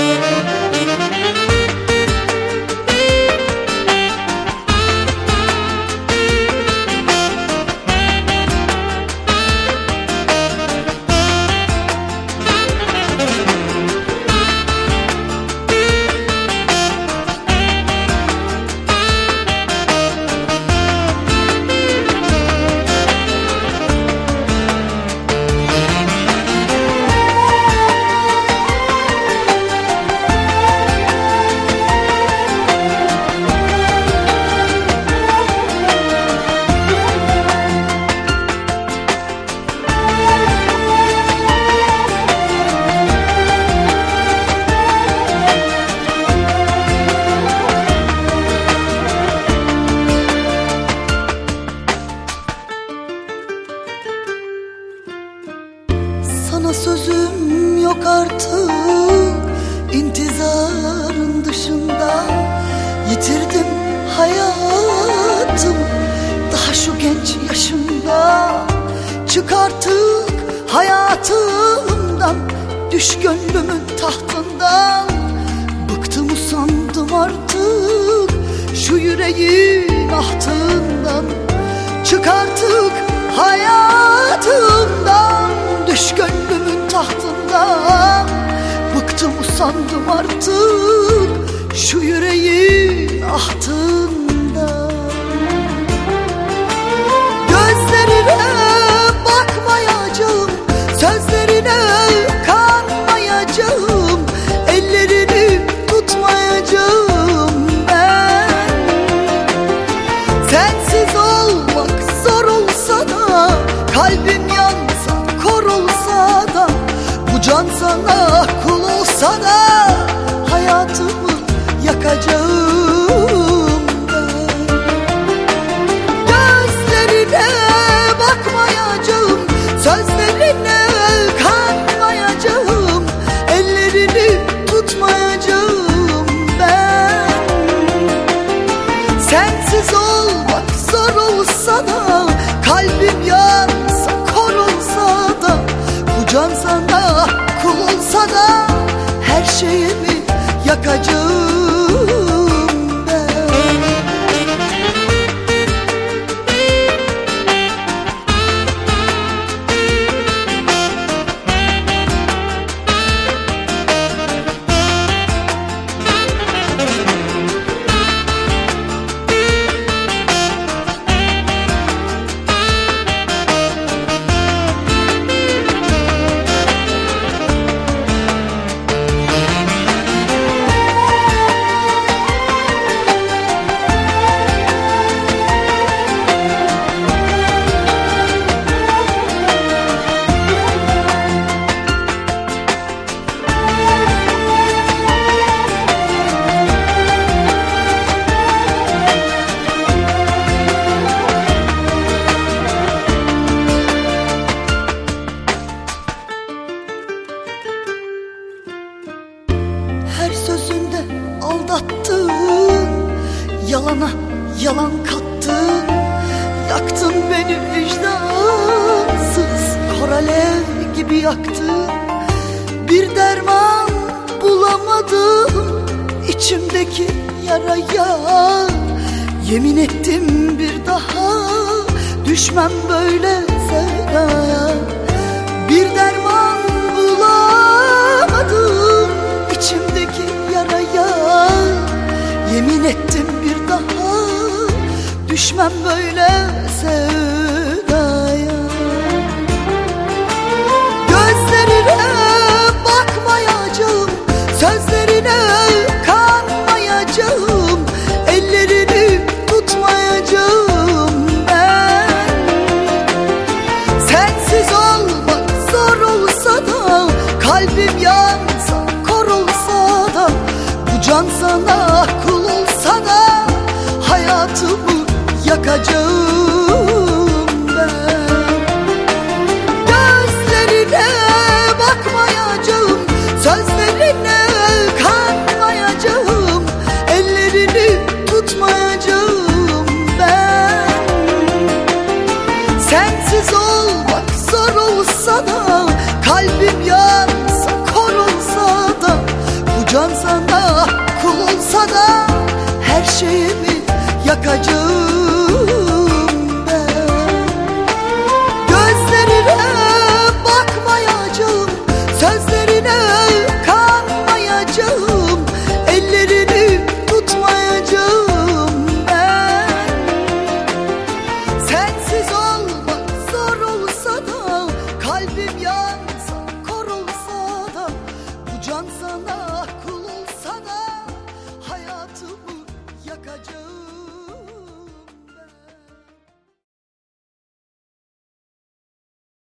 Sana sözüm yok artık, intizarın dışında yitirdim hayatım daha şu genç yaşımda. Çık artık hayatımdan, düş gönlümün tahtından. Bıktım usandım artık şu yüreğin ahtından. Çık artık hayatımdan, düş gönlümün tahtından. Bıktım usandım artık şu yüreğin ahtından. Gözlerine bakmayacağım, sözlerine kanmayacağım, ellerini tutmayacağım ben. Sensiz olmak zor olsa da, kalbim yansa kor olsa da, bu can sana kul olsa da hayatımı yakacağım ben. Gözlerine bakmayacağım, sözlerine kanmayacağım, ellerini tutmayacağım ben. Sensiz olmak zor olsa da, kalbim yansa kor olsa da, bu can sana kul olsa da her şeyimi yakacağım ben. Her sözünde aldattın, yalana yalan kattın. Yaktın beni vicdansız, kor alev gibi yaktın. Bir derman bulamadım içimdeki yaraya. Yemin ettim bir daha düşmem böyle sevdaya. Bir derman bulamadım içimdeki yaraya. Yemin ettim bir daha düşmem böyle sevdaya. Gözlerine bakmayacağım, sözlerine kanmayacağım, ellerini tutmayacağım ben. Sensiz olmak zor olsa da, kalbim yansa kor olsa da, bu can sana kul olsa da hayatımı yakacağım ben. Gözlerine bakmayacağım, sözlerine kanmayacağım, ellerini tutmayacağım ben. Sensiz olmak zor olsa da, kalbim yansa kor olsa da, bu can ateşimi yakacağım ben. Gözlerine bakmayacağım, sözlerine kanmayacağım, ellerini tutmayacağım ben. Sensiz olmak zor olsa da kalbim yansın